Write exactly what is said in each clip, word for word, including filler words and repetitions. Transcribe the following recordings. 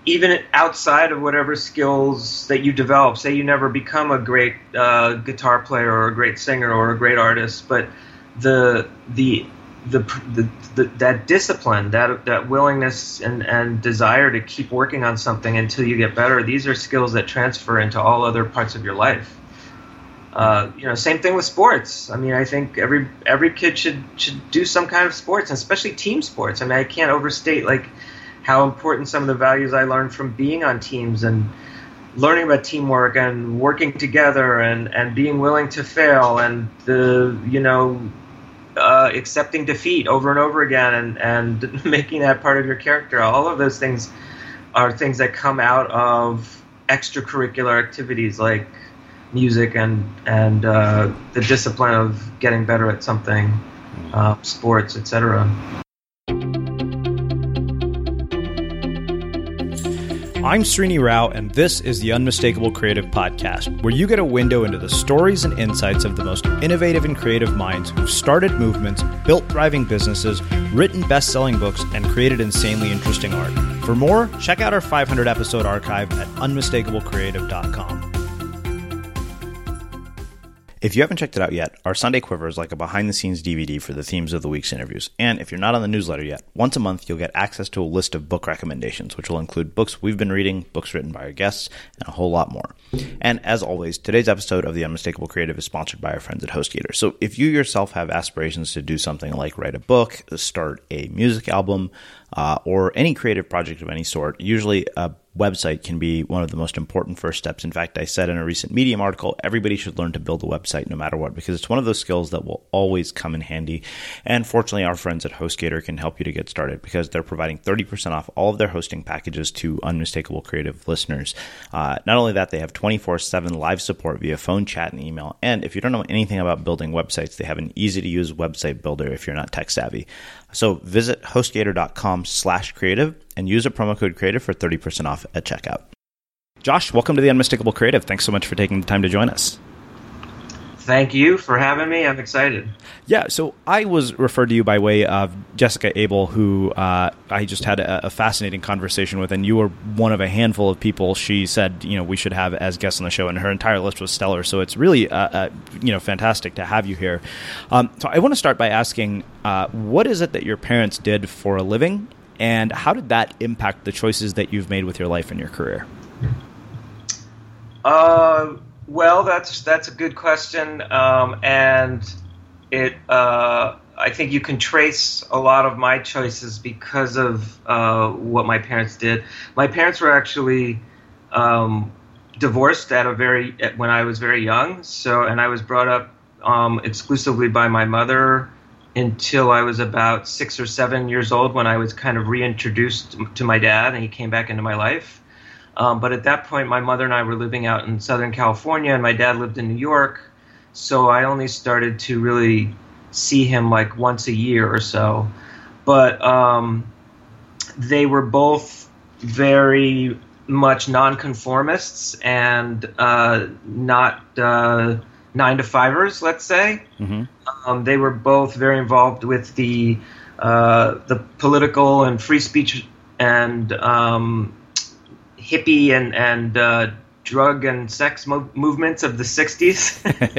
even outside of whatever skills that you develop, say you never become a great uh, guitar player or a great singer or a great artist, but the the the, the, the that discipline, that that willingness and, and desire to keep working on something until you get better, these are skills that transfer into all other parts of your life. Uh, you know, same thing with sports. I mean, I think every every kid should should do some kind of sports, and especially team sports. I mean, I can't overstate like how important some of the values I learned from being on teams and learning about teamwork and working together and, and being willing to fail and the you know uh, accepting defeat over and over again and, and making that part of your character. All of those things are things that come out of extracurricular activities like music and and uh, the discipline of getting better at something, uh, sports, et cetera. I'm Srini Rao, and this is the Unmistakable Creative Podcast, where you get a window into the stories and insights of the most innovative and creative minds who've started movements, built thriving businesses, written best-selling books, and created insanely interesting art. For more, check out our five hundred episode archive at unmistakable creative dot com. If you haven't checked it out yet, our Sunday Quiver is like a behind-the-scenes D V D for the themes of the week's interviews. And if you're not on the newsletter yet, once a month you'll get access to a list of book recommendations, which will include books we've been reading, books written by our guests, and a whole lot more. And as always, today's episode of The Unmistakable Creative is sponsored by our friends at HostGator. So if you yourself have aspirations to do something like write a book, start a music album, uh, or any creative project of any sort, usually a website can be one of the most important first steps. In fact, I said in a recent Medium article, everybody should learn to build a website no matter what, because it's one of those skills that will always come in handy. And fortunately, our friends at HostGator can help you to get started because they're providing thirty percent off all of their hosting packages to Unmistakable Creative listeners. Uh, not only that, they have twenty-four seven live support via phone, chat, and email. And if you don't know anything about building websites, they have an easy-to-use website builder if you're not tech savvy. So visit HostGator.com slash creative and use a promo code creative for thirty percent off at checkout. Josh, welcome to the Unmistakable Creative. Thanks so much for taking the time to join us. Thank you for having me. I'm excited. Yeah, so I was referred to you by way of Jessica Abel, who uh, I just had a, a fascinating conversation with, and you were one of a handful of people she said, you know, we should have as guests on the show, and her entire list was stellar. So it's really, uh, uh, you know, fantastic to have you here. Um, so I want to start by asking, uh, what is it that your parents did for a living, and how did that impact the choices that you've made with your life and your career? Uh, well, that's that's a good question, um, and it. Uh, I think you can trace a lot of my choices because of uh, what my parents did. My parents were actually um, divorced at a very at, when I was very young. So, and I was brought up um, exclusively by my mother until I was about six or seven years old, when I was kind of reintroduced to my dad, and he came back into my life. Um, but at that point, my mother and I were living out in Southern California, and my dad lived in New York. So I only started to really see him like once a year or so. But um, they were both very much nonconformists and uh, not uh, nine to fivers, let's say. Mm-hmm. Um, they were both very involved with the uh, the political and free speech and um, hippie and and uh, drug and sex mo- movements of the sixties.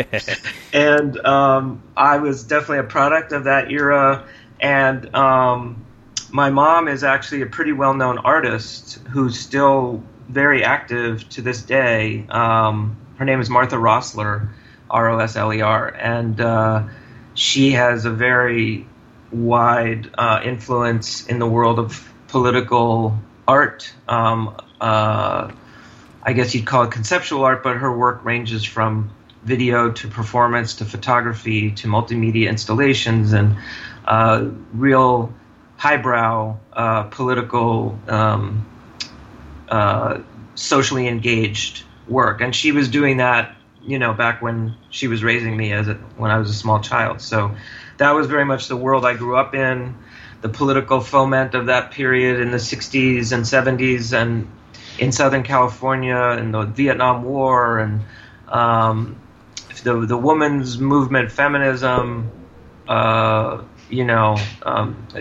And um, I was definitely a product of that era. And um, my mom is actually a pretty well-known artist who's still very active to this day. Um, her name is Martha Rosler, R O S L E R. And uh, she has a very wide uh, influence in the world of political art. Um, uh, I guess you'd call it conceptual art, but her work ranges from video to performance to photography to multimedia installations and uh, real highbrow uh, political, um, uh, socially engaged work. And she was doing that, you know, back when she was raising me as a, when I was a small child. So that was very much the world I grew up in, the political foment of that period in the sixties and seventies and in Southern California, and the Vietnam War, and um, the the women's movement, feminism, uh, you know, um,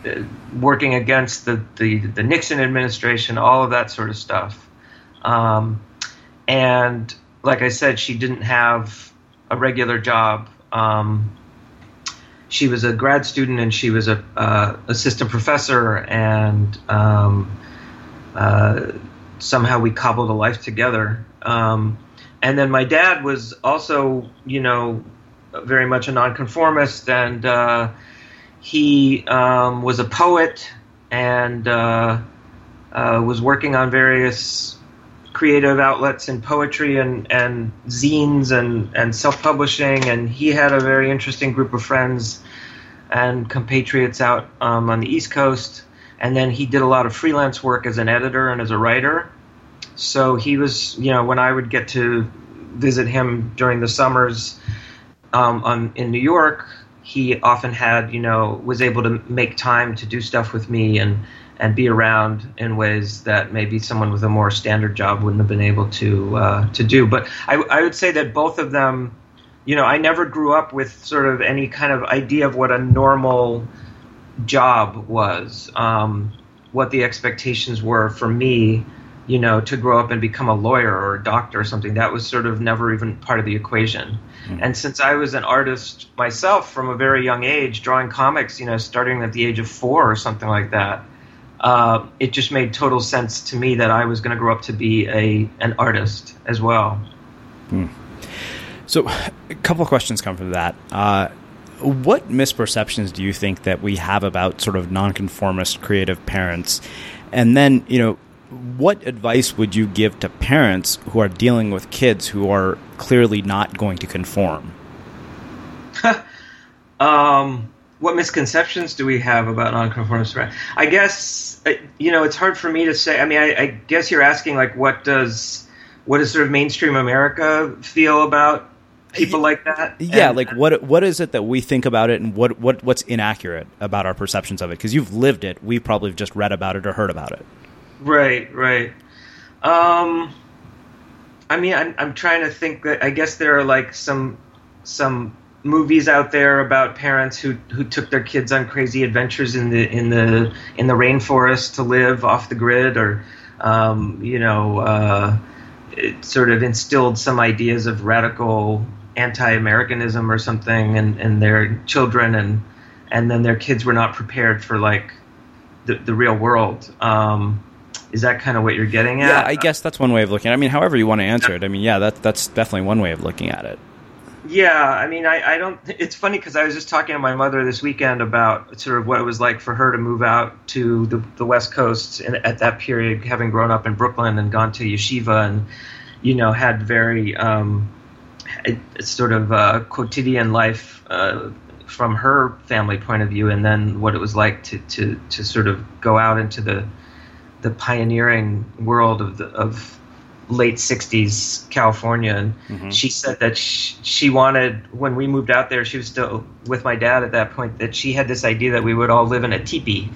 working against the, the, the Nixon administration, all of that sort of stuff. Um, and like I said, she didn't have a regular job. Um, she was a grad student, and she was a uh, assistant professor, and um, uh, somehow we cobbled a life together. Um, and then my dad was also, you know, very much a nonconformist, and uh, he um, was a poet, and uh, uh, was working on various creative outlets in poetry and, and zines and, and self-publishing, and he had a very interesting group of friends and compatriots out um, on the East Coast. And then he did a lot of freelance work as an editor and as a writer. So he was, you know, when I would get to visit him during the summers um, on, in New York, he often had, you know, was able to make time to do stuff with me and and be around in ways that maybe someone with a more standard job wouldn't have been able to uh, to do. But I, I would say that both of them, you know, I never grew up with sort of any kind of idea of what a normal job was, um, what the expectations were for me, you know, to grow up and become a lawyer or a doctor or something. That was sort of never even part of the equation. Mm-hmm. And since I was an artist myself from a very young age, drawing comics, you know, starting at the age of four or something like that, Uh, it just made total sense to me that I was going to grow up to be a an artist as well. Hmm. So a couple of questions come from that. Uh, what misperceptions do you think that we have about sort of nonconformist creative parents? And then, you know, what advice would you give to parents who are dealing with kids who are clearly not going to conform? um, what misconceptions do we have about nonconformist parents? I guess, you know, it's hard for me to say. I mean, I, I guess you're asking, like, what does what does sort of mainstream America feel about people like that? Yeah, and, like what what is it that we think about it, and what, what what's inaccurate about our perceptions of it? Because you've lived it, we probably have just read about it or heard about it. Right, right. Um, I mean, I'm I'm trying to think that I guess there are like some some. movies out there about parents who who took their kids on crazy adventures in the in the in the rainforest to live off the grid, or um, you know, uh, it sort of instilled some ideas of radical anti-Americanism or something in, in their children, and and then their kids were not prepared for like the the real world. Um, is that kind of what you're getting at? Yeah, I guess that's one way of looking at it. I mean, however you want to answer it. I mean, yeah, that that's definitely one way of looking at it. Yeah, I mean, I, I don't. It's funny because I was just talking to my mother this weekend about sort of what it was like for her to move out to the, the West Coast and at that period, having grown up in Brooklyn and gone to yeshiva, and you know, had very um, sort of uh, quotidian life uh, from her family point of view, and then what it was like to to, to sort of go out into the the pioneering world of the of. late sixties California, and mm-hmm. she said that she, she wanted, when we moved out there, she was still with my dad at that point, that she had this idea that we would all live in a teepee,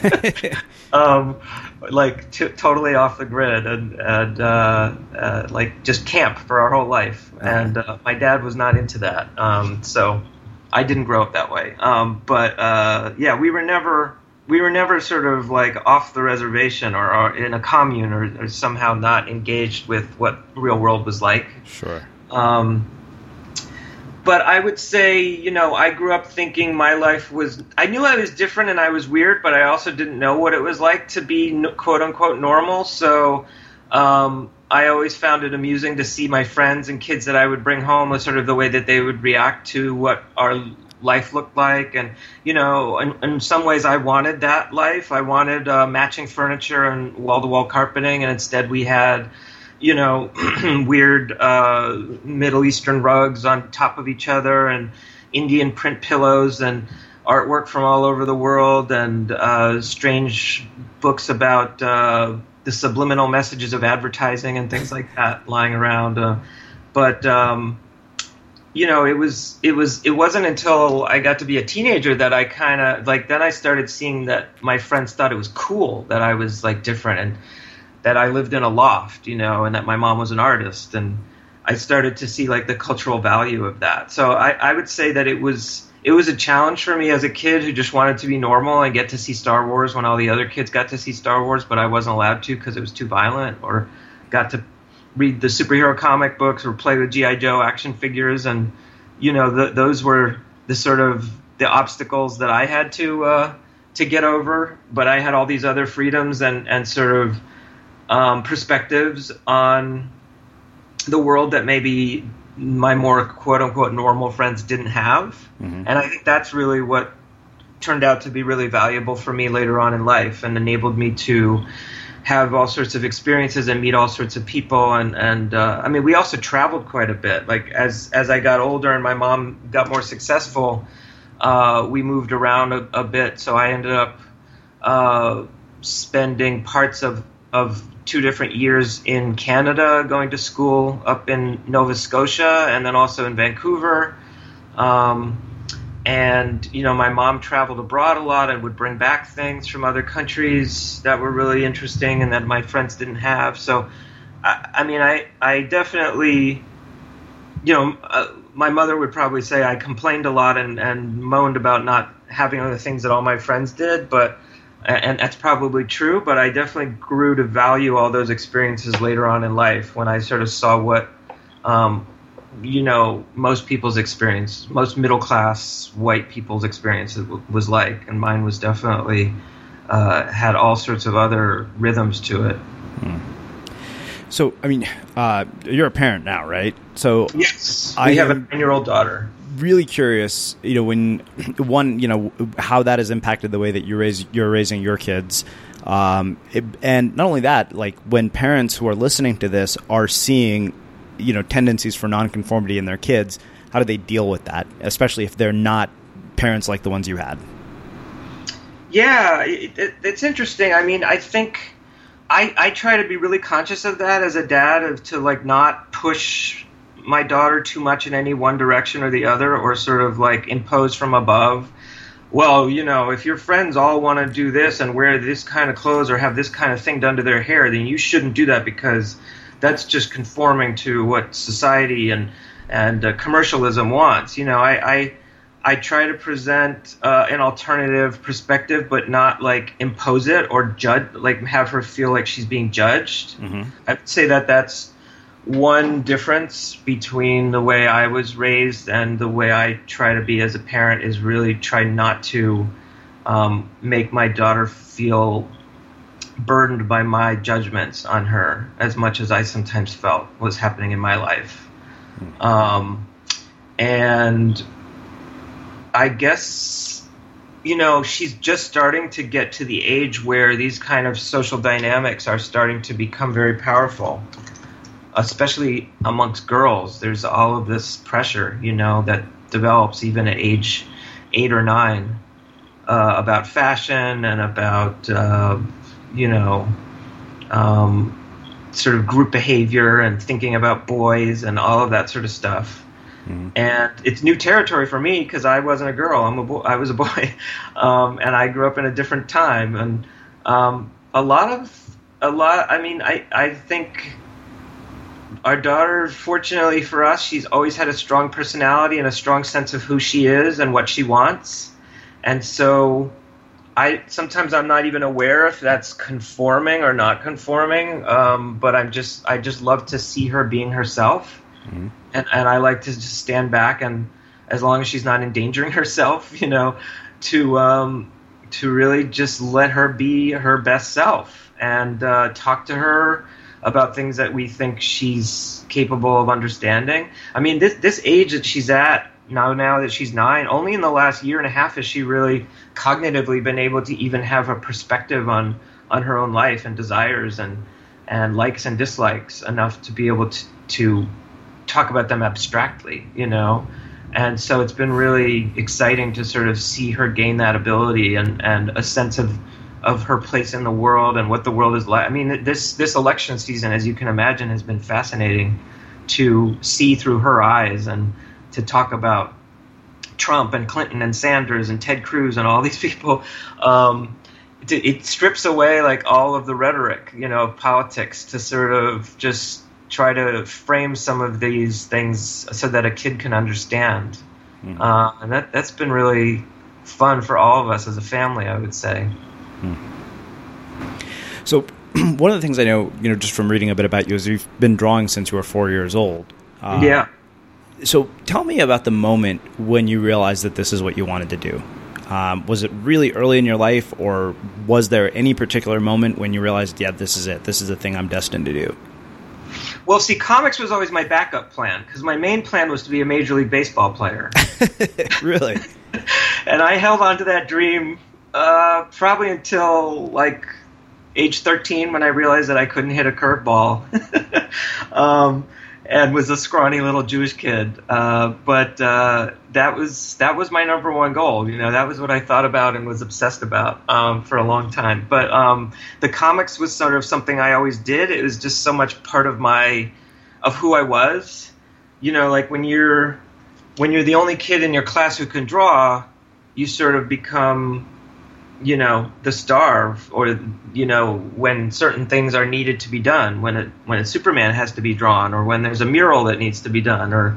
um, like t- totally off the grid, and, and uh, uh, like just camp for our whole life. Uh-huh. And uh, my dad was not into that, um, so I didn't grow up that way. Um, but uh, yeah, we were never. We were never sort of like off the reservation or, or in a commune or, or somehow not engaged with what real world was like. Sure. Um, but I would say, you know, I grew up thinking my life was, I knew I was different and I was weird, but I also didn't know what it was like to be quote unquote normal. So um, I always found it amusing to see my friends and kids that I would bring home with sort of the way that they would react to what our life looked like. And, you know, in, in some ways I wanted that life. I wanted uh, matching furniture and wall-to-wall carpeting, and instead we had, you know, weird uh, Middle Eastern rugs on top of each other, and Indian print pillows, and artwork from all over the world, and uh, strange books about uh, the subliminal messages of advertising and things like that lying around. Uh, but um You know, it was, it was, it wasn't until I got to be a teenager that I kind of, like, then I started seeing that my friends thought it was cool that I was, like, different, and that I lived in a loft, you know, and that my mom was an artist. And I started to see, like, the cultural value of that. So I, I would say that it was, it was a challenge for me as a kid who just wanted to be normal and get to see Star Wars when all the other kids got to see Star Wars, but I wasn't allowed to because it was too violent, or got to read the superhero comic books or play with G I. Joe action figures. And, you know, the, those were the sort of the obstacles that I had to uh, to get over. But I had all these other freedoms and, and sort of um, perspectives on the world that maybe my more quote-unquote normal friends didn't have. Mm-hmm. And I think that's really what turned out to be really valuable for me later on in life and enabled me to have all sorts of experiences and meet all sorts of people. And, and uh, I mean, we also traveled quite a bit. Like as as I got older and my mom got more successful, uh, we moved around a, a bit. So I ended up uh, spending parts of, of two different years in Canada, going to school up in Nova Scotia and then also in Vancouver. Um, And, you know, my mom traveled abroad a lot and would bring back things from other countries that were really interesting and that my friends didn't have. So, I, I mean, I, I definitely, you know, uh, my mother would probably say I complained a lot and, and moaned about not having the things that all my friends did. But, and that's probably true, but I definitely grew to value all those experiences later on in life when I sort of saw what, um, you know, most people's experience, most middle-class white people's experience was like, and mine was definitely uh, had all sorts of other rhythms to it. Hmm. So, I mean, uh, you're a parent now, right? So, yes, I we have a nine-year-old daughter. Really curious, you know, when one, you know, how that has impacted the way that you raise, you're raising your kids. Um, it, and not only that, like when parents who are listening to this are seeing, you know, tendencies for nonconformity in their kids, how do they deal with that, especially if they're not parents like the ones you had? Yeah, it, it, it's interesting. I mean, I think I, I try to be really conscious of that as a dad, of to like not push my daughter too much in any one direction or the other, or sort of like impose from above. Well, you know, if your friends all want to do this and wear this kind of clothes or have this kind of thing done to their hair, then you shouldn't do that because that's just conforming to what society and and uh, commercialism wants. You know, I I, I try to present uh, an alternative perspective, but not like impose it or judge, like have her feel like she's being judged. Mm-hmm. I'd say that that's one difference between the way I was raised and the way I try to be as a parent, is really try not to um, make my daughter feel burdened by my judgments on her as much as I sometimes felt was happening in my life. Um, and I guess, you know, she's just starting to get to the age where these kind of social dynamics are starting to become very powerful, especially amongst girls. There's all of this pressure, you know, that develops even at age eight or nine uh, about fashion and about uh, you know, um, sort of group behavior and thinking about boys and all of that sort of stuff. Mm-hmm. And it's new territory for me because I wasn't a girl. I'm a boy. I was a boy, um, and I grew up in a different time. And um, a lot of a lot. I mean, I I think our daughter, fortunately for us, she's always had a strong personality and a strong sense of who she is and what she wants, and so. I sometimes I'm not even aware if that's conforming or not conforming, um, but I'm just I just love to see her being herself, mm-hmm. and and I like to just stand back and, as long as she's not endangering herself, you know, to um, to really just let her be her best self and uh, talk to her about things that we think she's capable of understanding. I mean, this this age that she's at. Now, now that she's nine, only in the last year and a half has she really cognitively been able to even have a perspective on, on her own life and desires and and likes and dislikes enough to be able to, to talk about them abstractly, you know. And so it's been really exciting to sort of see her gain that ability and, and a sense of of her place in the world and what the world is like. I mean, this this election season, as you can imagine, has been fascinating to see through her eyes and to talk about Trump and Clinton and Sanders and Ted Cruz and all these people. Um, it, it strips away like all of the rhetoric, you know, of politics to sort of just try to frame some of these things so that a kid can understand. Mm-hmm. Uh, and that, that's been really fun for all of us as a family, I would say. Mm. So one of the things I know, you know, just from reading a bit about you is you've been drawing since you were four years old. Uh, yeah. So tell me about the moment when you realized that this is what you wanted to do. Um, was it really early in your life, or was there any particular moment when you realized, yeah, this is it. This is the thing I'm destined to do? Well, see, comics was always my backup plan, because my main plan was to be a Major League Baseball player. Really? And I held on to that dream uh, probably until, like, age thirteen, when I realized that I couldn't hit a curveball. um, and was a scrawny little Jewish kid. Uh, but uh, that was that was my number one goal. You know, that was what I thought about and was obsessed about um, for a long time. But um, the comics was sort of something I always did. It was just so much part of my of who I was. You know, like when you're when you're the only kid in your class who can draw, you sort of become, you know, the star, or, you know, when certain things are needed to be done, when it, when a Superman has to be drawn, or when there's a mural that needs to be done, or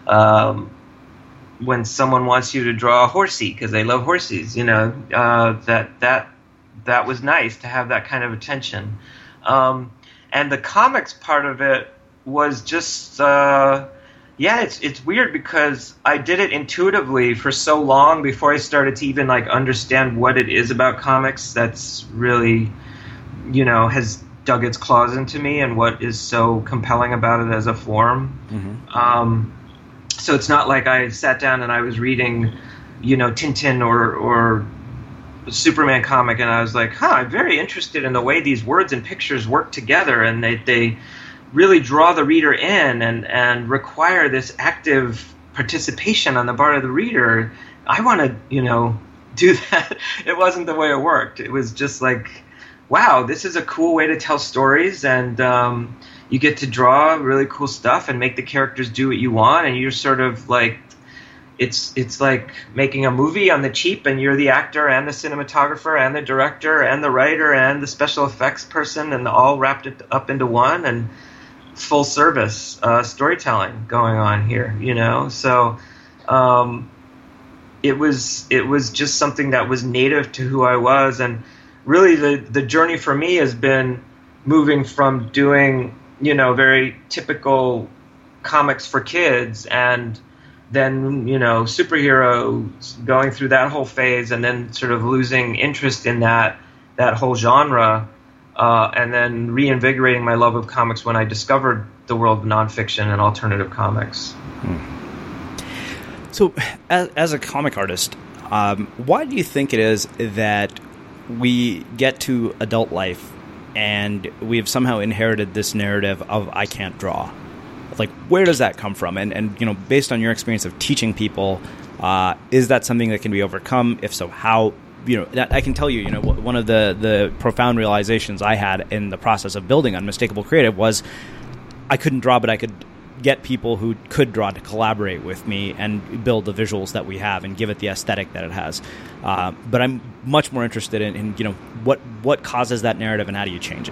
um, when someone wants you to draw a horsey because they love horses, you know, uh, that that that was nice to have that kind of attention. Um, and the comics part of it was just, uh, yeah, it's it's weird because I did it intuitively for so long before I started to even like understand what it is about comics that's really, you know, has dug its claws into me and what is so compelling about it as a form. Mm-hmm. Um, so it's not like I sat down and I was reading, you know, Tintin or or Superman comic and I was like, huh, I'm very interested in the way these words and pictures work together, and they they really draw the reader in and, and require this active participation on the part of the reader. I want to, you know, do that. It wasn't the way it worked. It was just like, wow, this is a cool way to tell stories, and um, you get to draw really cool stuff and make the characters do what you want, and you're sort of like, it's it's like making a movie on the cheap, and you're the actor and the cinematographer and the director and the writer and the special effects person, and all wrapped it up into one, and full service uh, storytelling going on here, you know. So um, it was it was just something that was native to who I was, and really the the journey for me has been moving from doing, you know, very typical comics for kids, and then, you know, superheroes, going through that whole phase, and then sort of losing interest in that that whole genre. Uh, and then reinvigorating my love of comics when I discovered the world of nonfiction and alternative comics. Hmm. So, as, as a comic artist, um, why do you think it is that we get to adult life and we've somehow inherited this narrative of I can't draw? Like, where does that come from? And, and you know, based on your experience of teaching people, uh, is that something that can be overcome? If so, how? You know, I can tell you, you know, one of the, the profound realizations I had in the process of building Unmistakable Creative was I couldn't draw, but I could get people who could draw to collaborate with me and build the visuals that we have and give it the aesthetic that it has. Uh, but I'm much more interested in, in, you know, what what causes that narrative and how do you change it?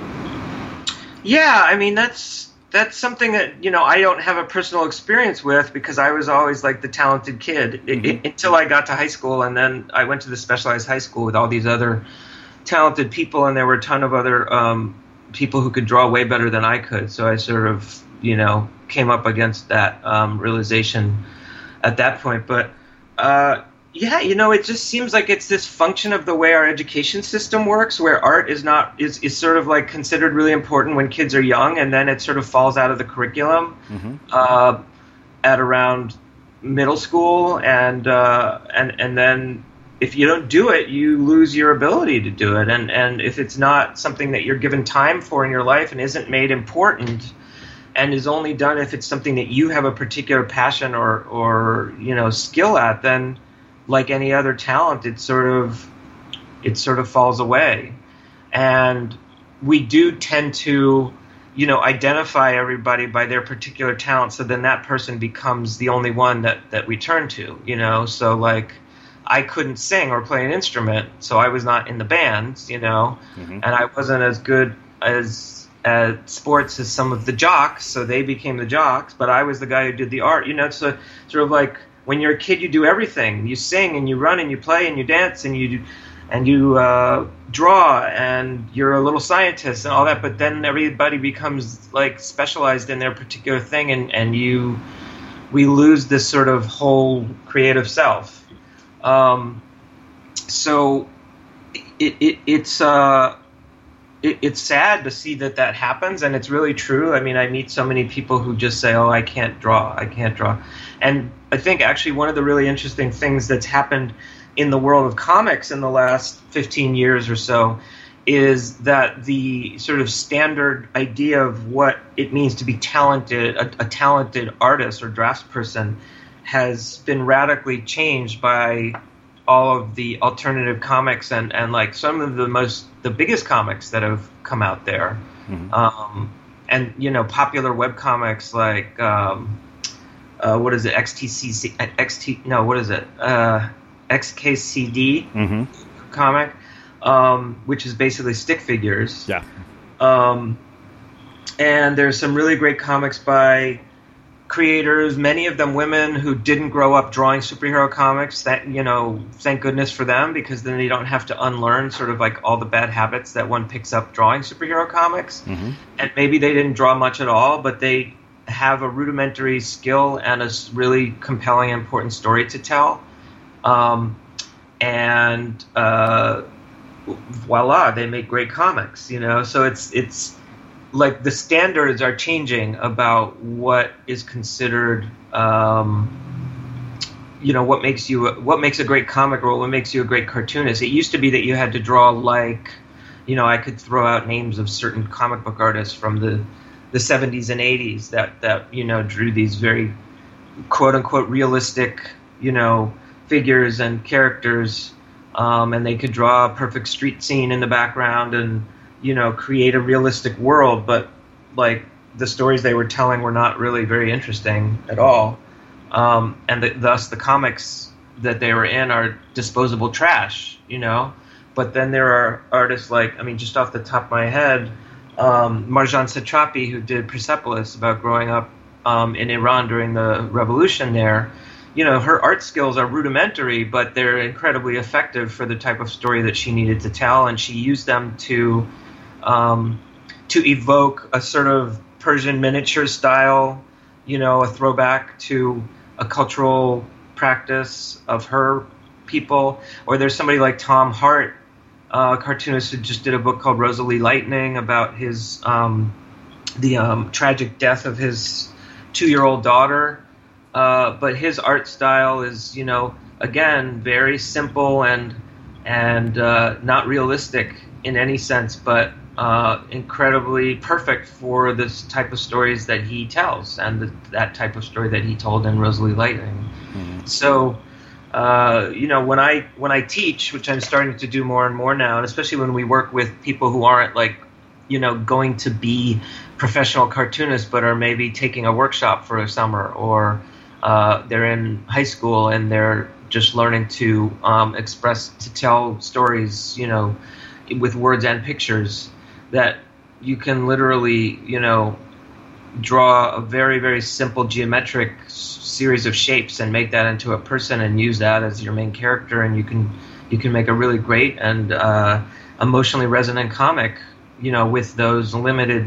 Yeah, I mean, that's that's something that, you know, I don't have a personal experience with because I was always like the talented kid mm-hmm. it, it, until I got to high school, and then I went to the specialized high school with all these other talented people, and there were a ton of other um, people who could draw way better than I could. So I sort of, you know, came up against that um, realization at that point. But uh, yeah, you know, it just seems like it's this function of the way our education system works, where art is not is, is sort of like considered really important when kids are young, and then it sort of falls out of the curriculum mm-hmm. uh, at around middle school, and uh, and and then if you don't do it, you lose your ability to do it, and and if it's not something that you're given time for in your life and isn't made important, and is only done if it's something that you have a particular passion or or you know skill at, then like any other talent, it sort of it sort of falls away. And we do tend to, you know, identify everybody by their particular talent, so then that person becomes the only one that, that we turn to, you know. So like I couldn't sing or play an instrument, so I was not in the bands, you know, mm-hmm. and I wasn't as good as at sports as some of the jocks, so they became the jocks, but I was the guy who did the art, you know. So sort of like when you're a kid, you do everything. You sing and you run and you play and you dance and you and you uh, draw and you're a little scientist and all that. But then everybody becomes like specialized in their particular thing, and, and you we lose this sort of whole creative self. Um, so it, it it's uh it, it's sad to see that that happens, and it's really true. I mean, I meet so many people who just say, "Oh, I can't draw. I can't draw," and I think actually one of the really interesting things that's happened in the world of comics in the last fifteen years or so is that the sort of standard idea of what it means to be talented, a, a talented artist or draftsperson, has been radically changed by all of the alternative comics and, and like some of the most, the biggest comics that have come out there. Mm-hmm. Um, and, you know, popular web comics like, um, uh, what is it, X T C C, X T, no, what is it, uh, X K C D mm-hmm. comic, um, which is basically stick figures. Yeah. Um, and there's some really great comics by creators, many of them women who didn't grow up drawing superhero comics. That, you know, thank goodness for them, because then you don't have to unlearn sort of like all the bad habits that one picks up drawing superhero comics. Mm-hmm. And maybe they didn't draw much at all, but they have a rudimentary skill and a really compelling, important story to tell. Um, and uh, voila, they make great comics, you know. So it's it's like the standards are changing about what is considered, um, you know, what makes you a, what makes a great comic or what makes you a great cartoonist. It used to be that you had to draw like, you know, I could throw out names of certain comic book artists from the the seventies and eighties that that you know drew these very quote unquote realistic, you know, figures and characters, um, and they could draw a perfect street scene in the background and, you know, create a realistic world, but like the stories they were telling were not really very interesting at all, um, and the, thus the comics that they were in are disposable trash, you know. But then there are artists like, I mean, just off the top of my head, um, Marjane Satrapi, who did Persepolis, about growing up um, in Iran during the revolution there. You know, her art skills are rudimentary, but they're incredibly effective for the type of story that she needed to tell, and she used them to um, to evoke a sort of Persian miniature style, you know, a throwback to a cultural practice of her people. Or there's somebody like Tom Hart, uh, a cartoonist who just did a book called Rosalie Lightning about his um, the um, tragic death of his two-year-old daughter. Uh, but his art style is, you know, again, very simple and and uh, not realistic in any sense, but uh, incredibly perfect for this type of stories that he tells, and the, that type of story that he told in Rosalie Lightning. Mm-hmm. So, uh, you know, when I when I teach, which I'm starting to do more and more now, and especially when we work with people who aren't like, you know, going to be professional cartoonists, but are maybe taking a workshop for a summer, or Uh, they're in high school and they're just learning to um, express, to tell stories, you know, with words and pictures, that you can literally, you know, draw a very, very simple geometric s- series of shapes and make that into a person and use that as your main character, and you can you can make a really great and uh, emotionally resonant comic, you know, with those limited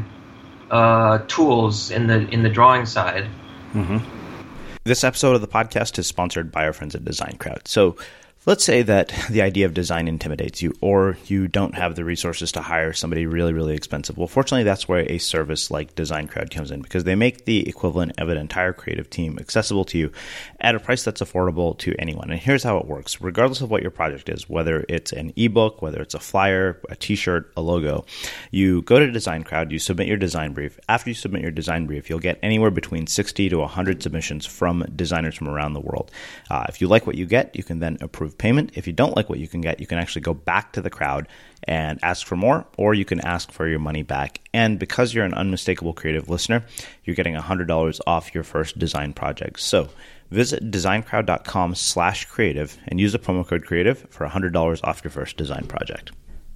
uh, tools in the in the drawing side. Mm-hmm. This episode of the podcast is sponsored by our friends at Design Crowd. So let's say that the idea of design intimidates you, or you don't have the resources to hire somebody really, really expensive. Well, fortunately, that's where a service like Design Crowd comes in, because they make the equivalent of an entire creative team accessible to you at a price that's affordable to anyone. And here's how it works. Regardless of what your project is, whether it's an ebook, whether it's a flyer, a t-shirt, a logo, you go to Design Crowd, you submit your design brief. After you submit your design brief, you'll get anywhere between sixty to one hundred submissions from designers from around the world. Uh, if you like what you get, you can then approve payment. If you don't like what you can get, you can actually go back to the crowd and ask for more, or you can ask for your money back. And because you're an unmistakable creative listener, you're getting one hundred dollars off your first design project. So visit designcrowd.com slash creative and use the promo code creative for one hundred dollars off your first design project.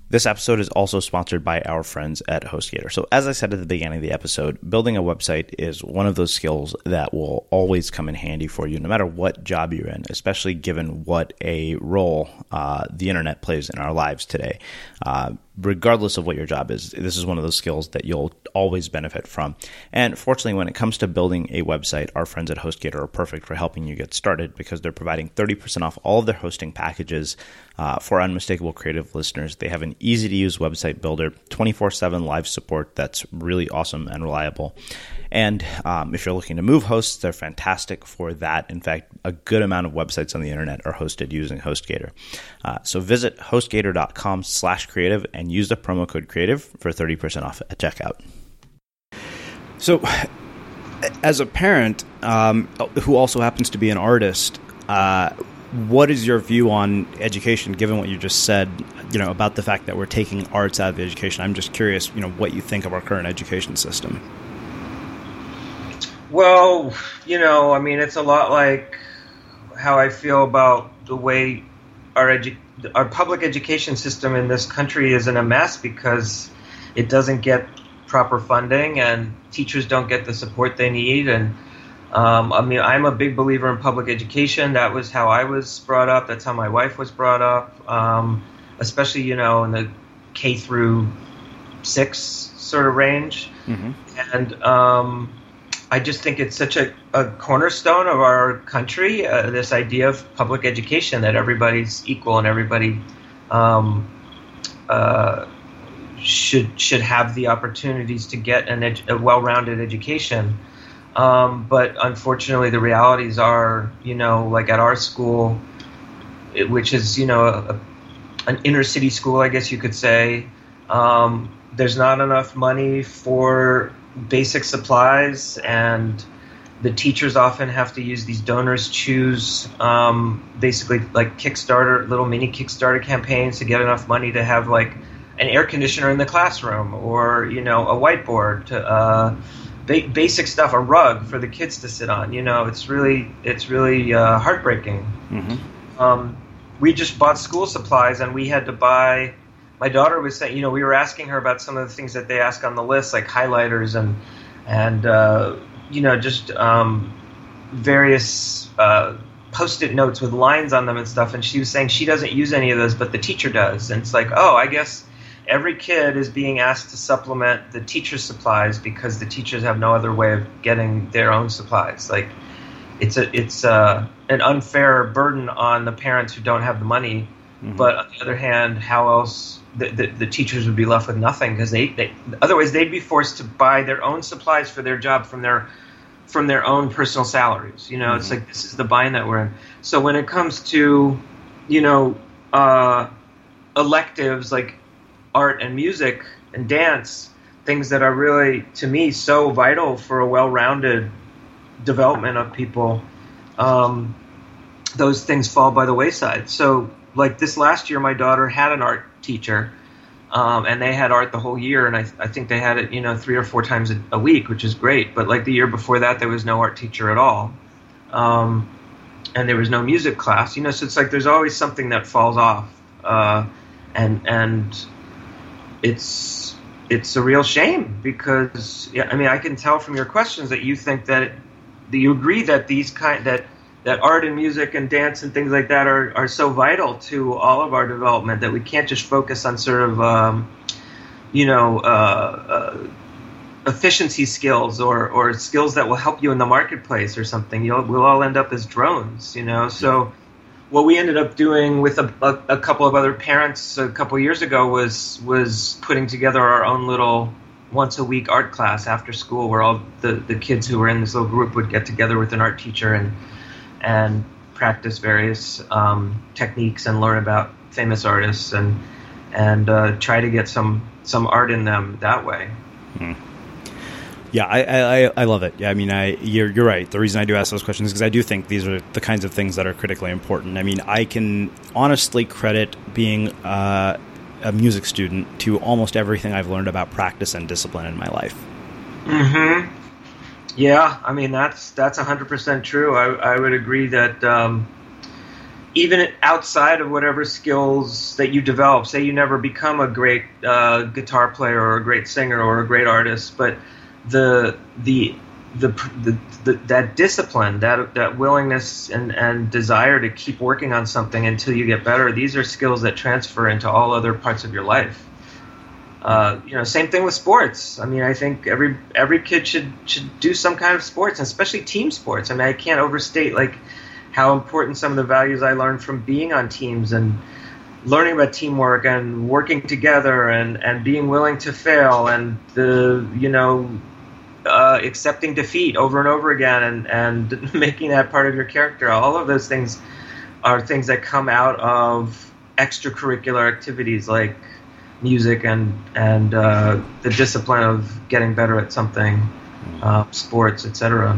This episode is also sponsored by our friends at HostGator. So as I said at the beginning of the episode, building a website is one of those skills that will always come in handy for you, no matter what job you're in, especially given what a role uh, the internet plays in our lives today. Uh, regardless of what your job is, this is one of those skills that you'll always benefit from. And fortunately, when it comes to building a website, our friends at HostGator are perfect for helping you get started because they're providing thirty percent off all of their hosting packages uh, for Unmistakable Creative listeners. They have an easy-to-use website builder, twenty-four seven live support that's really awesome and reliable. And um, if you're looking to move hosts, they're fantastic for that. In fact, a good amount of websites on the internet are hosted using HostGator. Uh, so visit HostGator.com slash creative and use the promo code creative for thirty percent off at checkout. So as a parent um, who also happens to be an artist, uh, what is your view on education, given what you just said, you know, about the fact that we're taking arts out of education? I'm just curious, you know, what you think of our current education system. Well, you know, I mean, it's a lot like how I feel about the way our edu- our public education system in this country is in a mess because it doesn't get proper funding and teachers don't get the support they need. And um, I mean, I'm a big believer in public education. That was how I was brought up. That's how my wife was brought up, um, especially, you know, in the K through six sort of range. Mm-hmm. And um, I just think it's such a, a cornerstone of our country, uh, this idea of public education, that everybody's equal and everybody um, uh, should should have the opportunities to get an ed- a well-rounded education. Um, but unfortunately, the realities are, you know, like at our school, it, which is, you know, a, an inner city school, I guess you could say, um, there's not enough money for basic supplies, and the teachers often have to use these donors choose, um, basically like Kickstarter, little mini Kickstarter campaigns to get enough money to have like an air conditioner in the classroom, or, you know, a whiteboard, to, uh, ba- basic stuff, a rug for the kids to sit on. You know, it's really, it's really uh, heartbreaking. Mm-hmm. Um, we just bought school supplies, and we had to buy. My daughter was saying, you know, we were asking her about some of the things that they ask on the list, like highlighters and and uh, you know, just um, various uh, Post-it notes with lines on them and stuff. And she was saying she doesn't use any of those, but the teacher does. And it's like, oh, I guess every kid is being asked to supplement the teacher's supplies because the teachers have no other way of getting their own supplies. Like, it's a it's a, an unfair burden on the parents who don't have the money. Mm-hmm. But on the other hand, how else the, the, the teachers would be left with nothing, because they, they otherwise they'd be forced to buy their own supplies for their job from their from their own personal salaries. You know, mm-hmm. It's like, this is the bind that we're in. So when it comes to, you know, uh, electives like art and music and dance, things that are really, to me, so vital for a well-rounded development of people, um, those things fall by the wayside. So like this last year, my daughter had an art teacher, um, and they had art the whole year, and I, I think they had it, you know, three or four times a, a week, which is great. But like the year before that, there was no art teacher at all, um, and there was no music class. You know, so it's like there's always something that falls off, uh, and and it's it's a real shame, because yeah, I mean, I can tell from your questions that you think that that you agree that these kind that. that art and music and dance and things like that are, are so vital to all of our development that we can't just focus on sort of, um, you know, uh, uh, efficiency skills or, or skills that will help you in the marketplace or something. You'll, we'll all end up as drones, you know. So what we ended up doing with a, a, a couple of other parents a couple of years ago was was putting together our own little once-a-week art class after school, where all the, the kids who were in this little group would get together with an art teacher and and practice various um, techniques and learn about famous artists and and uh, try to get some some art in them that way. Hmm. Yeah, I, I I love it. Yeah, I mean, I you're you're right. The reason I do ask those questions is because I do think these are the kinds of things that are critically important. I mean, I can honestly credit being uh, a music student to almost everything I've learned about practice and discipline in my life. Mm-hmm. Yeah, I mean, that's that's one hundred percent true. I, I would agree that, um, even outside of whatever skills that you develop, say you never become a great uh, guitar player or a great singer or a great artist, but the the the, the, the that discipline, that that willingness and, and desire to keep working on something until you get better, these are skills that transfer into all other parts of your life. Uh, you know, same thing with sports. I mean, I think every every kid should should do some kind of sports, and especially team sports. I mean, I can't overstate like how important some of the values I learned from being on teams and learning about teamwork and working together and, and being willing to fail and the you know uh, accepting defeat over and over again and, and making that part of your character. All of those things are things that come out of extracurricular activities like music and and uh, the discipline of getting better at something, uh, sports, et cetera.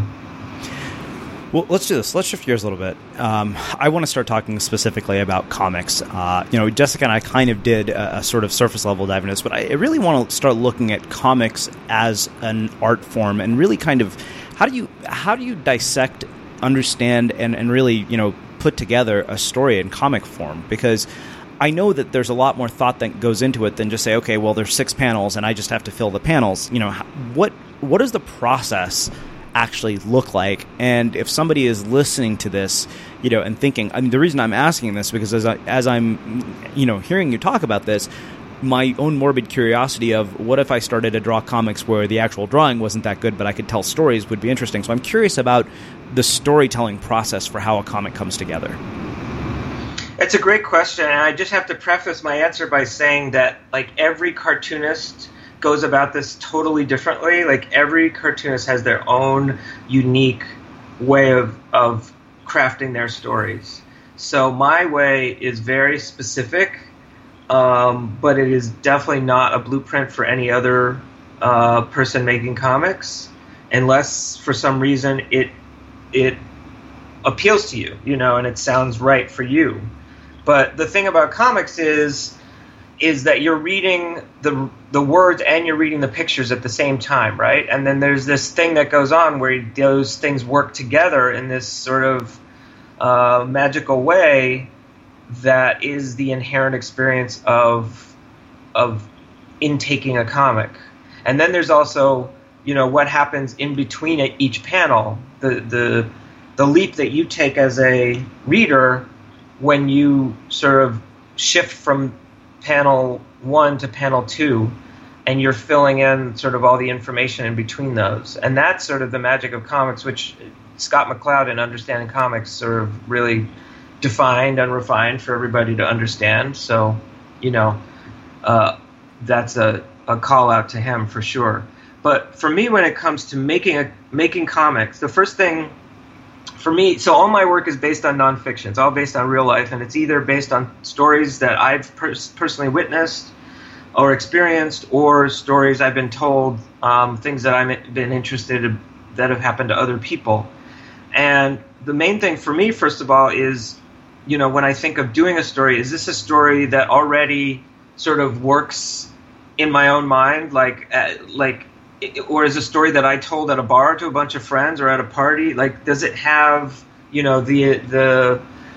Well, let's do this. Let's shift gears a little bit. Um, I want to start talking specifically about comics. Uh, you know, Jessica and I kind of did a, a sort of surface level dive into this, but I really want to start looking at comics as an art form and really kind of how do you how do you dissect, understand, and, and really, you know, put together a story in comic form? Because I know that there's a lot more thought that goes into it than just say, okay, well, there's six panels and I just have to fill the panels. You know, what what is the process actually look like? And if somebody is listening to this, you know, and thinking, I mean, the reason I'm asking this because as I as I'm, you know, hearing you talk about this, my own morbid curiosity of what if I started to draw comics where the actual drawing wasn't that good, but I could tell stories would be interesting. So I'm curious about the storytelling process for how a comic comes together. It's a great question, and I just have to preface my answer by saying that, like, every cartoonist goes about this totally differently. Like, every cartoonist has their own unique way of of crafting their stories. So my way is very specific, um, but it is definitely not a blueprint for any other uh, person making comics, unless for some reason it it appeals to you, you know, and it sounds right for you. But the thing about comics is is that you're reading the the words and you're reading the pictures at the same time, right? And then there's this thing that goes on where those things work together in this sort of uh, magical way that is the inherent experience of of intaking a comic. And then there's also, you know, what happens in between each panel, the the the leap that you take as a reader when you sort of shift from panel one to panel two, and you're filling in sort of all the information in between those. And that's sort of the magic of comics, which Scott McCloud in Understanding Comics sort of really defined and refined for everybody to understand. So, you know, uh, that's a, a call out to him for sure. But for me, when it comes to making a, making comics, the first thing for me, so all my work is based on nonfiction. It's all based on real life, and it's either based on stories that I've pers- personally witnessed or experienced, or stories I've been told, um, things that I've been interested in that have happened to other people. And the main thing for me, first of all, is, you know, when I think of doing a story, is this a story that already sort of works in my own mind, like, uh, like, or is a story that I told at a bar to a bunch of friends or at a party? Like, does it have, you know, the the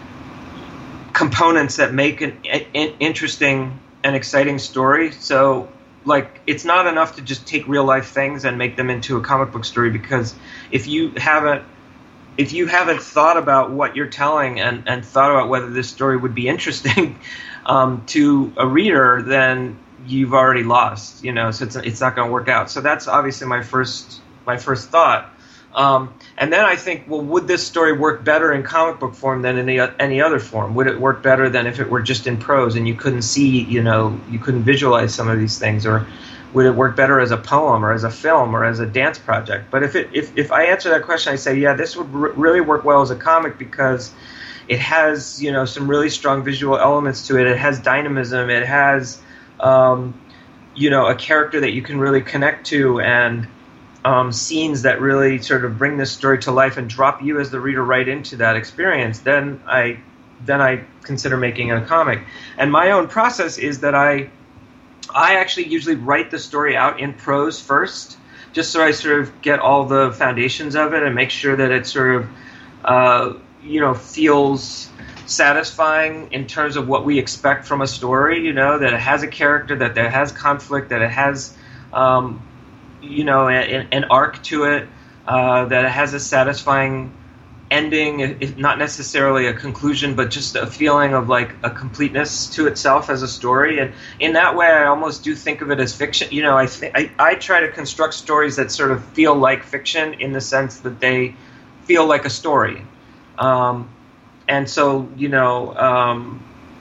components that make an, an interesting and exciting story? So, like, it's not enough to just take real life things and make them into a comic book story, because if you haven't if you haven't thought about what you're telling and, and thought about whether this story would be interesting um, to a reader, then you've already lost, you know, so it's it's not going to work out. So that's obviously my first my first thought. Um, and then I think, well, would this story work better in comic book form than in any, any other form? Would it work better than if it were just in prose and you couldn't see, you know, you couldn't visualize some of these things? Or would it work better as a poem or as a film or as a dance project? But if it if, if I answer that question, I say, yeah, this would r- really work well as a comic, because it has, you know, some really strong visual elements to it. It has dynamism. It has Um, you know, a character that you can really connect to, and um, scenes that really sort of bring this story to life and drop you as the reader right into that experience, then I then I consider making it a comic. And my own process is that I I actually usually write the story out in prose first, just so I sort of get all the foundations of it and make sure that it sort of uh, you know feels satisfying in terms of what we expect from a story, you know, that it has a character, that there has conflict, that it has, um, you know, a, an arc to it, uh, that it has a satisfying ending, if not necessarily a conclusion, but just a feeling of like a completeness to itself as a story. And in that way, I almost do think of it as fiction. You know, I, th- I I try to construct stories that sort of feel like fiction in the sense that they feel like a story. Um, and so, you know, um,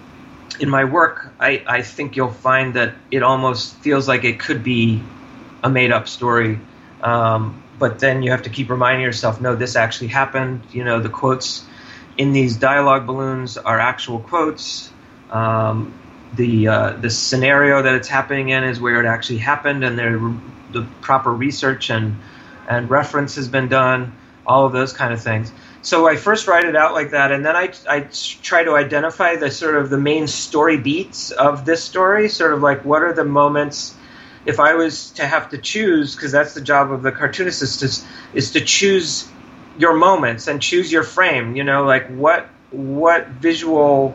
in my work, I, I think you'll find that it almost feels like it could be a made-up story. Um, But then you have to keep reminding yourself, no, this actually happened. You know, the quotes in these dialogue balloons are actual quotes. Um, the uh, the scenario that it's happening in is where it actually happened, and there the proper research and and reference has been done. All of those kind of things. So I first write it out like that, and then I I try to identify the sort of the main story beats of this story. Sort of like, what are the moments. If I was to have to choose, because that's the job of the cartoonist, is to, is to choose your moments and choose your frame. You know, like what what visual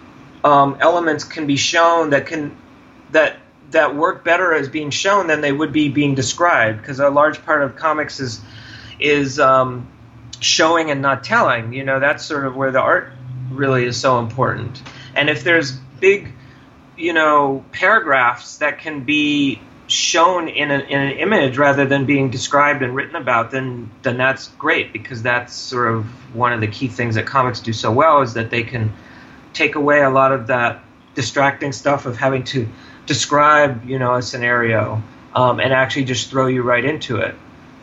um, elements can be shown that can that that work better as being shown than they would be being described. Because a large part of comics is is um, showing and not telling. You know, that's sort of where the art really is so important. And if there's big, you know, paragraphs that can be shown in, a, in an image rather than being described and written about, then then that's great, because that's sort of one of the key things that comics do so well, is that they can take away a lot of that distracting stuff of having to describe, you know, a scenario um, and actually just throw you right into it.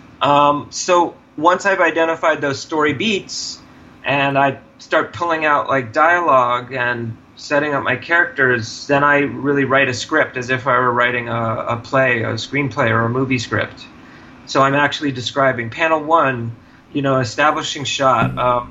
Um, so once I've identified those story beats and I start pulling out like dialogue and setting up my characters, then I really write a script as if I were writing a, a play, a screenplay, or a movie script. So I'm actually describing panel one, you know, establishing shot of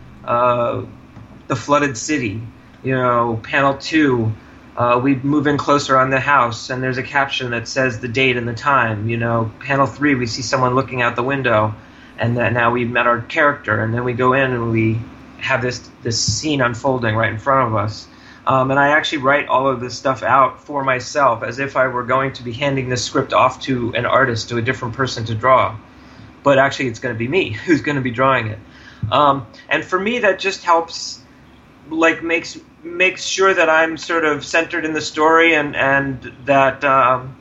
uh, the flooded city. You know, panel two, uh, we move in closer on the house, and there's a caption that says the date and the time. You know, panel three, we see someone looking out the window, and then now we've met our character, and then we go in and we have this this scene unfolding right in front of us. Um, and I actually write all of this stuff out for myself as if I were going to be handing this script off to an artist, to a different person to draw. But actually it's going to be me who's going to be drawing it. Um, and for me, that just helps, like, makes makes sure that I'm sort of centered in the story, and, and that um,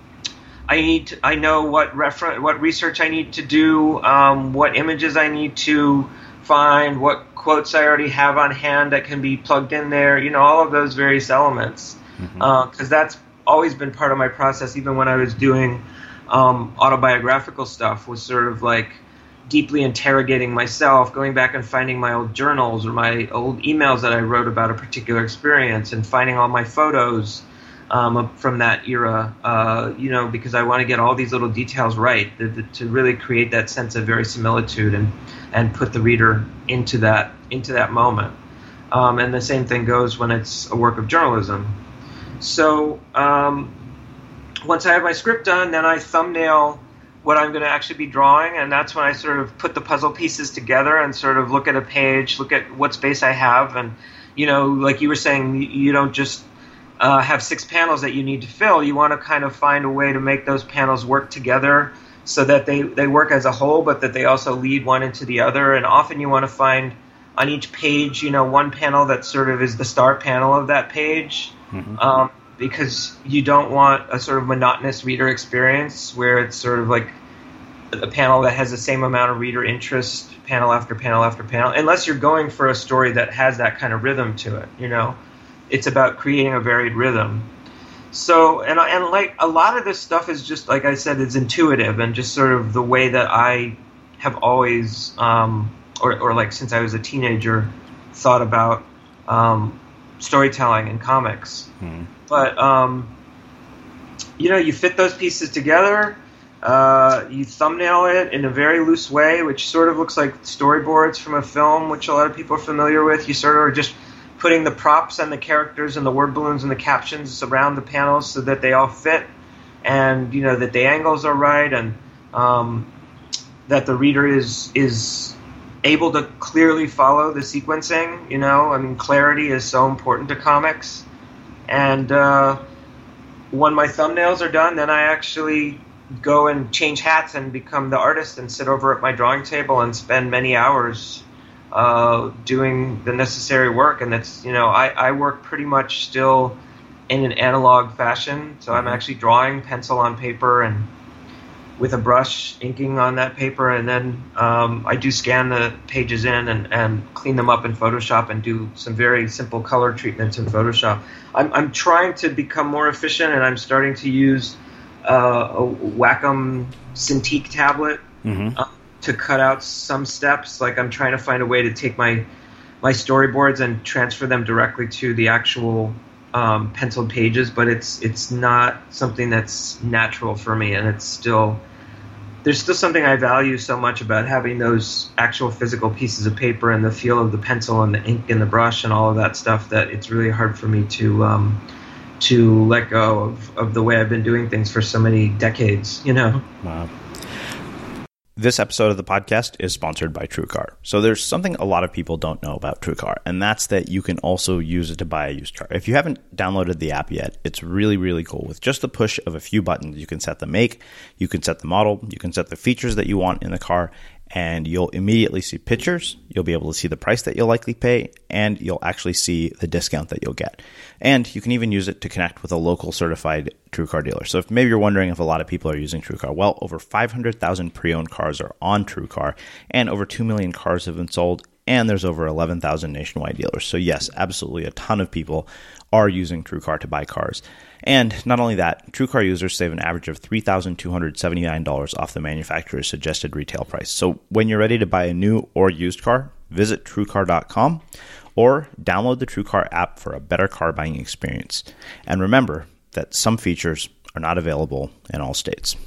I need to, I know what refer- what research I need to do, um, what images I need to find, what quotes I already have on hand that can be plugged in there, you know, all of those various elements. Because mm-hmm. uh, that's always been part of my process, even when I was doing um, autobiographical stuff, was sort of like deeply interrogating myself, going back and finding my old journals or my old emails that I wrote about a particular experience, and finding all my photos um, from that era, uh, you know, because I want to get all these little details right, to, to really create that sense of verisimilitude and and put the reader into that into that moment. Um, and the same thing goes when it's a work of journalism. So um, once I have my script done, then I thumbnail what I'm going to actually be drawing, and that's when I sort of put the puzzle pieces together and sort of look at a page, look at what space I have, and, you know, like you were saying, you don't just uh, have six panels that you need to fill. You want to kind of find a way to make those panels work together so that they, they work as a whole, but that they also lead one into the other. And often you want to find on each page, you know, one panel that sort of is the star panel of that page, mm-hmm. um, because you don't want a sort of monotonous reader experience where it's sort of like a panel that has the same amount of reader interest, panel after panel after panel, unless you're going for a story that has that kind of rhythm to it, you know. It's about creating a varied rhythm. So, and and like a lot of this stuff is just, like I said, it's intuitive and just sort of the way that I have always, um, or, or like since I was a teenager, thought about um, storytelling in comics. Hmm. But, um, you know, you fit those pieces together, uh, you thumbnail it in a very loose way, which sort of looks like storyboards from a film, which a lot of people are familiar with. You sort of are just putting the props and the characters and the word balloons and the captions around the panels so that they all fit, and, you know, that the angles are right, and um, that the reader is is able to clearly follow the sequencing. You know, I mean, clarity is so important to comics. And uh, when my thumbnails are done, then I actually go and change hats and become the artist and sit over at my drawing table and spend many hours uh, doing the necessary work. And that's, you know, I, I work pretty much still in an analog fashion. So I'm actually drawing pencil on paper and with a brush, inking on that paper, and then um, I do scan the pages in and, and clean them up in Photoshop and do some very simple color treatments in Photoshop. I'm, I'm trying to become more efficient, and I'm starting to use uh, a Wacom Cintiq tablet mm-hmm. uh, to cut out some steps. Like I'm trying to find a way to take my my storyboards and transfer them directly to the actual Um, penciled pages, but it's it's not something that's natural for me, and it's still there's still something I value so much about having those actual physical pieces of paper and the feel of the pencil and the ink and the brush and all of that stuff, that it's really hard for me to um, to let go of, of the way I've been doing things for so many decades, you know. Wow. This episode of the podcast is sponsored by TrueCar. So there's something a lot of people don't know about TrueCar, and that's that you can also use it to buy a used car. If you haven't downloaded the app yet, it's really, really cool. With just the push of a few buttons, you can set the make, you can set the model, you can set the features that you want in the car, and you'll immediately see pictures, you'll be able to see the price that you'll likely pay, and you'll actually see the discount that you'll get. And you can even use it to connect with a local certified TrueCar dealer. So if maybe you're wondering if a lot of people are using TrueCar, well, over five hundred thousand pre-owned cars are on TrueCar, and over two million cars have been sold, and there's over eleven thousand nationwide dealers. So yes, absolutely a ton of people are using TrueCar to buy cars. And not only that, TrueCar users save an average of three thousand two hundred seventy-nine dollars off the manufacturer's suggested retail price. So when you're ready to buy a new or used car, visit True Car dot com or download the TrueCar app for a better car buying experience. And remember that some features are not available in all states.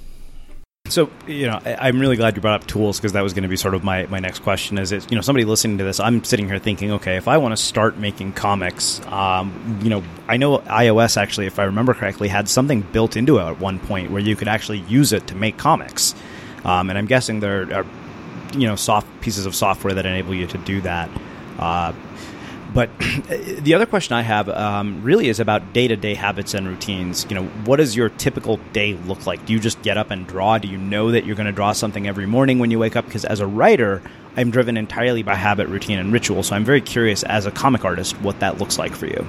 So, you know, I, I'm really glad you brought up tools, because that was going to be sort of my, my next question. Is it, you know, somebody listening to this, I'm sitting here thinking, okay, if I want to start making comics, um, you know, I know iOS actually, if I remember correctly, had something built into it at one point where you could actually use it to make comics. Um, and I'm guessing there are, you know, soft pieces of software that enable you to do that. Uh, But the other question I have um, really is about day-to-day habits and routines. You know, what does your typical day look like? Do you just get up and draw? Do you know that you're going to draw something every morning when you wake up? Because as a writer, I'm driven entirely by habit, routine, and ritual. So I'm very curious, as a comic artist, what that looks like for you.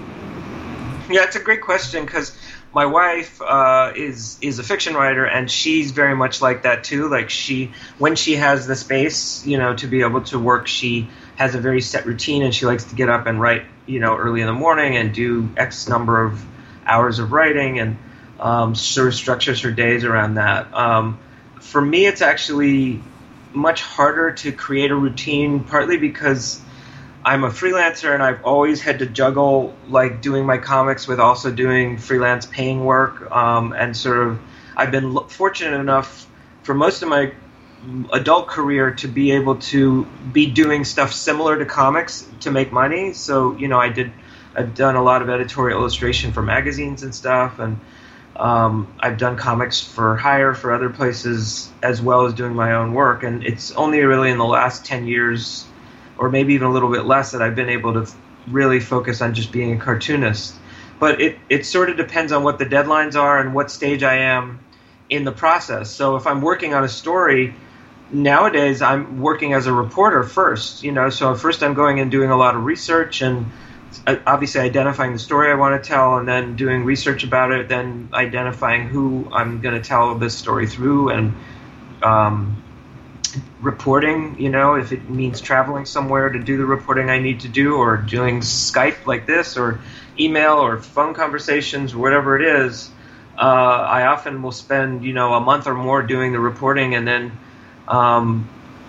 Yeah, it's a great question, because my wife uh, is is a fiction writer, and she's very much like that too. Like she, when she has the space, you know, to be able to work, she has a very set routine, and she likes to get up and write, you know, early in the morning and do X number of hours of writing, and um, sort of structures her days around that. Um, for me, it's actually much harder to create a routine, partly because I'm a freelancer and I've always had to juggle like doing my comics with also doing freelance paying work, um, and sort of I've been fortunate enough for most of my adult career to be able to be doing stuff similar to comics to make money. So, you know, I did, I've done a lot of editorial illustration for magazines and stuff, and um, I've done comics for hire for other places as well as doing my own work. And it's only really in the last ten years, or maybe even a little bit less, that I've been able to really focus on just being a cartoonist. But it, it sort of depends on what the deadlines are and what stage I am in the process. So if I'm working on a story, nowadays I'm working as a reporter first, you know, so first I'm going and doing a lot of research and obviously identifying the story I want to tell, and then doing research about it, then identifying who I'm going to tell this story through, and um, reporting, you know, if it means traveling somewhere to do the reporting I need to do, or doing Skype like this, or email or phone conversations, or whatever it is. Uh, I often will spend, you know, a month or more doing the reporting, and then um,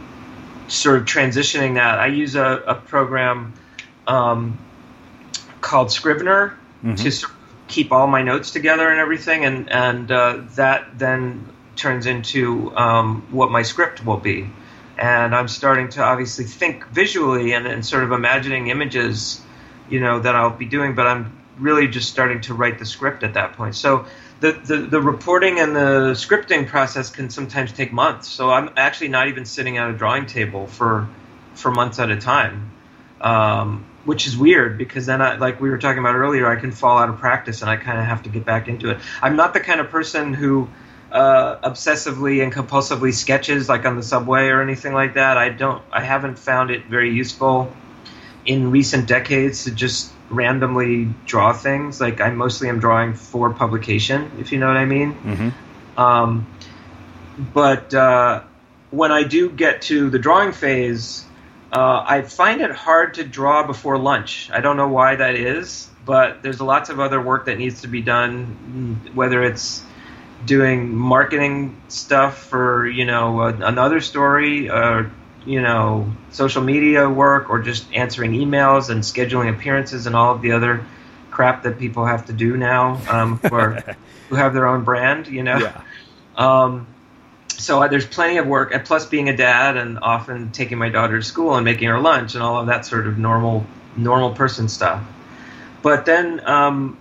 sort of transitioning that. I use a, a program um, called Scrivener mm-hmm. to sort of keep all my notes together and everything, and and uh, that then turns into um, what my script will be. And I'm starting to obviously think visually and, and sort of imagining images, you know, that I'll be doing, but I'm really just starting to write the script at that point. So the, the, the reporting and the scripting process can sometimes take months. So I'm actually not even sitting at a drawing table for for months at a time, um, which is weird because then, I, like we were talking about earlier, I can fall out of practice and I kind of have to get back into it. I'm not the kind of person who uh, obsessively and compulsively sketches like on the subway or anything like that. I don't. I haven't found it very useful in recent decades to just randomly draw things. Like I mostly am drawing for publication, if you know what I mean. Mm-hmm. Um, but uh, when I do get to the drawing phase, uh, I find it hard to draw before lunch. I don't know why that is, but there's lots of other work that needs to be done, whether it's doing marketing stuff for, you know, a, another story, or, you know, social media work, or just answering emails and scheduling appearances and all of the other crap that people have to do now, um, for, who have their own brand, you know. Yeah. Um, so uh, there's plenty of work, and plus being a dad and often taking my daughter to school and making her lunch and all of that sort of normal normal person stuff. But then um,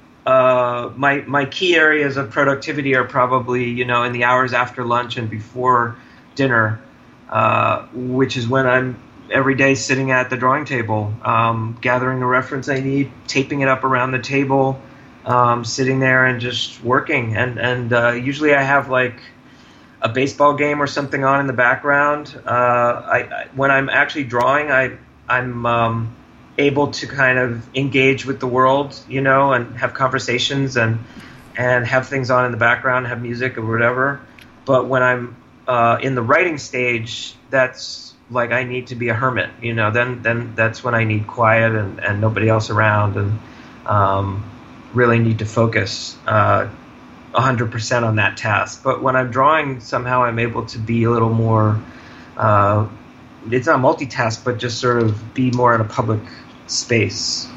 uh, my my key areas of productivity are probably, you know, in the hours after lunch and before dinner, uh, which is when I'm every day sitting at the drawing table, um, gathering the reference I need, taping it up around the table, um, sitting there and just working. And, and uh, usually I have like a baseball game or something on in the background. Uh, I, I when I'm actually drawing, I I'm um, able to kind of engage with the world, you know, and have conversations and and have things on in the background, have music or whatever. But when I'm uh, in the writing stage, that's like I need to be a hermit, you know. Then then that's when I need quiet and, and nobody else around, and um, really need to focus Uh, one hundred percent on that task. But when I'm drawing, somehow I'm able to be a little more, uh, it's not multitask, but just sort of be more in a public space.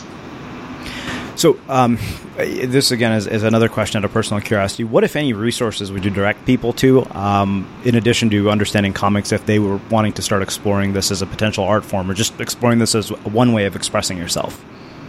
Mm-hmm. So um, this, again, is, is another question out of personal curiosity. What, if any, resources would you direct people to, um, in addition to understanding comics, if they were wanting to start exploring this as a potential art form or just exploring this as one way of expressing yourself?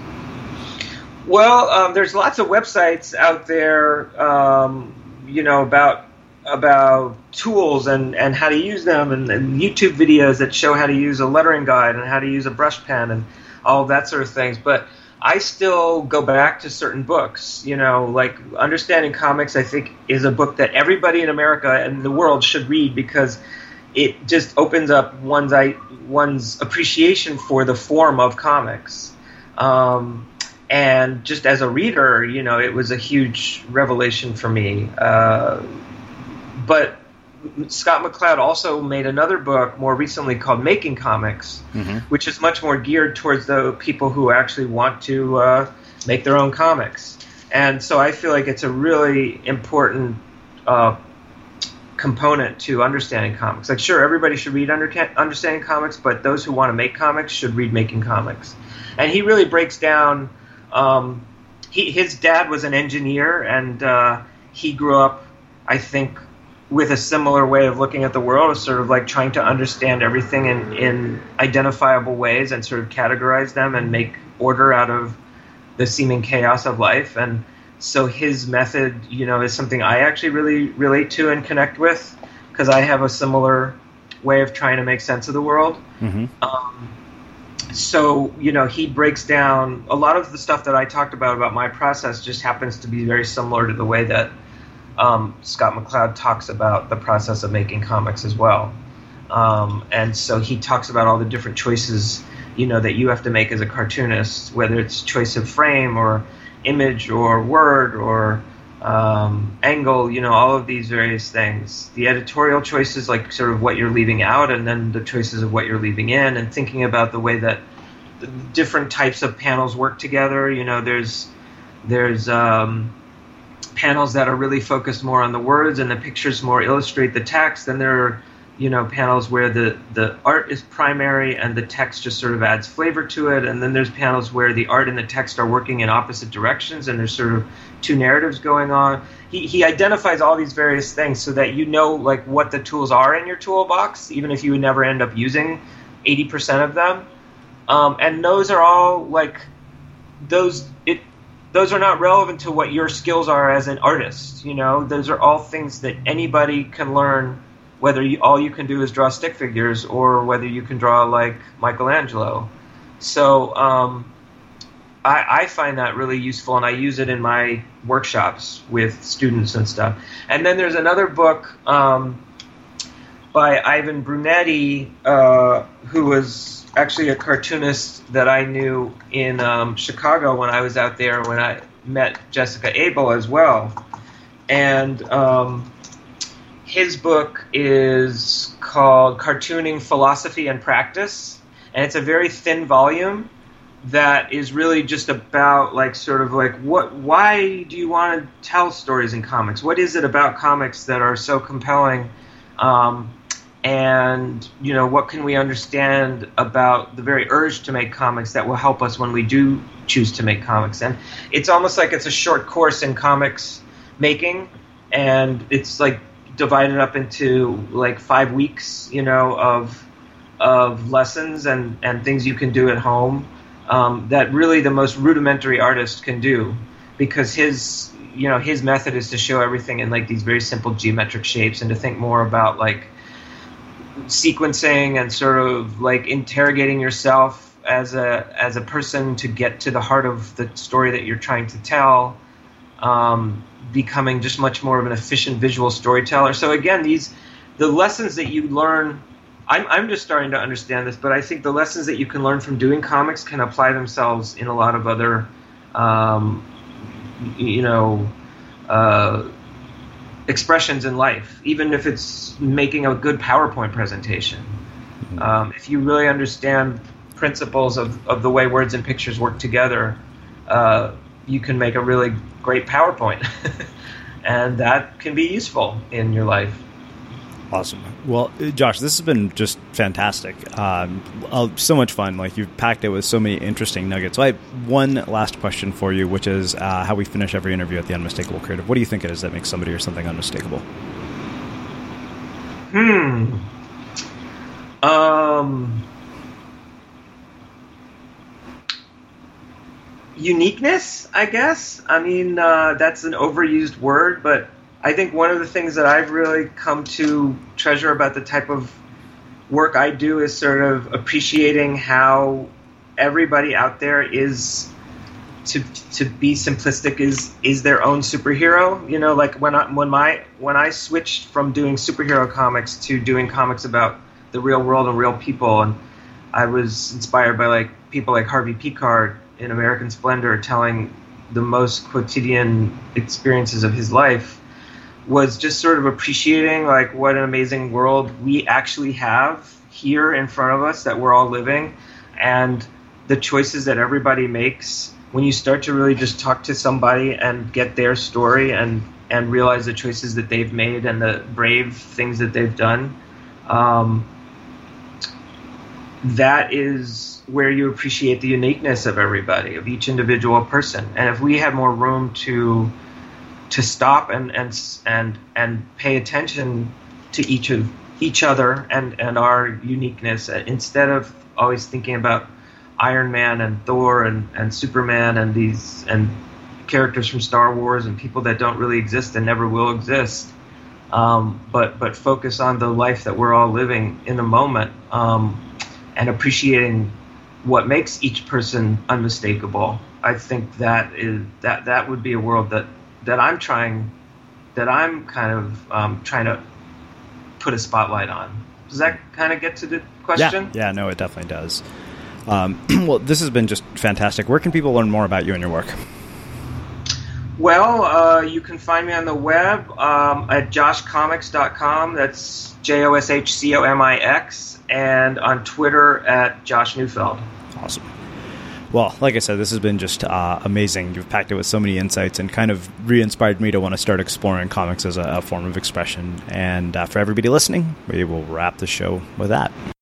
Well, um, there's lots of websites out there, um, you know, about about tools and, and how to use them, and, and YouTube videos that show how to use a lettering guide and how to use a brush pen and all of that sort of things. But I still go back to certain books, you know, like Understanding Comics, I think, is a book that everybody in America and the world should read because it just opens up one's one's appreciation for the form of comics. Um, And just as a reader, you know, it was a huge revelation for me. Uh, but Scott McCloud also made another book more recently called Making Comics, mm-hmm. which is much more geared towards the people who actually want to uh, make their own comics. And so I feel like it's a really important uh, component to understanding comics. Like, sure, everybody should read under- Understanding Comics, but those who want to make comics should read Making Comics. And he really breaks down... Um, he, his dad was an engineer, and uh, he grew up, I think, with a similar way of looking at the world, of sort of like trying to understand everything in, in identifiable ways and sort of categorize them and make order out of the seeming chaos of life. And so his method, you know, is something I actually really relate to and connect with, because I have a similar way of trying to make sense of the world. Mm-hmm. Um, So, you know, he breaks down a lot of the stuff that I talked about, about my process, just happens to be very similar to the way that um, Scott McCloud talks about the process of making comics as well. Um, and so he talks about all the different choices, you know, that you have to make as a cartoonist, whether it's choice of frame or image or word or um, angle, you know, all of these various things. The editorial choices, like sort of what you're leaving out, and then the choices of what you're leaving in, and thinking about the way that the different types of panels work together. You know, there's there's um, panels that are really focused more on the words and the pictures more illustrate the text, and there are, you know, panels where the, the art is primary and the text just sort of adds flavor to it, and then there's panels where the art and the text are working in opposite directions and there's sort of two narratives going on. He he identifies all these various things so that you know, like, what the tools are in your toolbox, even if you would never end up using eighty percent of them. Um, and those are all, like, those it those are not relevant to what your skills are as an artist, you know. Those are all things that anybody can learn whether you, all you can do is draw stick figures or whether you can draw like Michelangelo. So um, I, I find that really useful, and I use it in my workshops with students and stuff. And then there's another book um, by Ivan Brunetti, uh, who was actually a cartoonist that I knew in um, Chicago when I was out there, when I met Jessica Abel as well. And um, his book is called Cartooning Philosophy and Practice, and it's a very thin volume that is really just about like sort of like what why do you want to tell stories in comics? What is it about comics that are so compelling? Um, and you know, what can we understand about the very urge to make comics that will help us when we do choose to make comics? And it's almost like it's a short course in comics making, and it's like divided up into like five weeks, you know, of of lessons and, and things you can do at home um, that really the most rudimentary artist can do, because his you know his method is to show everything in like these very simple geometric shapes and to think more about like sequencing and sort of like interrogating yourself as a as a person to get to the heart of the story that you're trying to tell, um, becoming just much more of an efficient visual storyteller. So again, these the lessons that you learn, I'm I'm just starting to understand this, but I think the lessons that you can learn from doing comics can apply themselves in a lot of other, um, you know, uh, expressions in life, even if it's making a good PowerPoint presentation. Mm-hmm. Um, if you really understand principles of, of the way words and pictures work together, uh, you can make a really great PowerPoint. And that can be useful in your life. Awesome. Well, Josh, this has been just fantastic. Um, uh, so much fun. Like, you've packed it with so many interesting nuggets. So I have one last question for you, which is uh, how we finish every interview at the Unmistakable Creative. What do you think it is that makes somebody or something unmistakable? Hmm. Um. Uniqueness, I guess. I mean, uh, that's an overused word, but I think one of the things that I've really come to treasure about the type of work I do is sort of appreciating how everybody out there is, to to be simplistic, is is their own superhero. You know, like when I when my when I switched from doing superhero comics to doing comics about the real world and real people, and I was inspired by like people like Harvey Picard in American Splendor telling the most quotidian experiences of his life, was just sort of appreciating like what an amazing world we actually have here in front of us that we're all living, and the choices that everybody makes. When you start to really just talk to somebody and get their story and, and realize the choices that they've made and the brave things that they've done, um, that is where you appreciate the uniqueness of everybody, of each individual person. And if we had more room to to stop and and and and pay attention to each of each other and, and our uniqueness, instead of always thinking about Iron Man and Thor and, and Superman and these and characters from Star Wars and people that don't really exist and never will exist, um, but but focus on the life that we're all living in the moment, um, and appreciating what makes each person unmistakable. I think that is that that would be a world that that I'm trying, that I'm kind of um, trying to put a spotlight on. Does that kind of get to the question? Yeah, yeah, no, it definitely does. Um, well, this has been just fantastic. Where can people learn more about you and your work? Well, uh, you can find me on the web um, at josh comics dot com. That's J O S H C O M I X. And on Twitter at Josh Neufeld. Awesome. Well, like I said, this has been just uh, amazing. You've packed it with so many insights and kind of re-inspired me to want to start exploring comics as a, a form of expression. And uh, for everybody listening, we will wrap the show with that.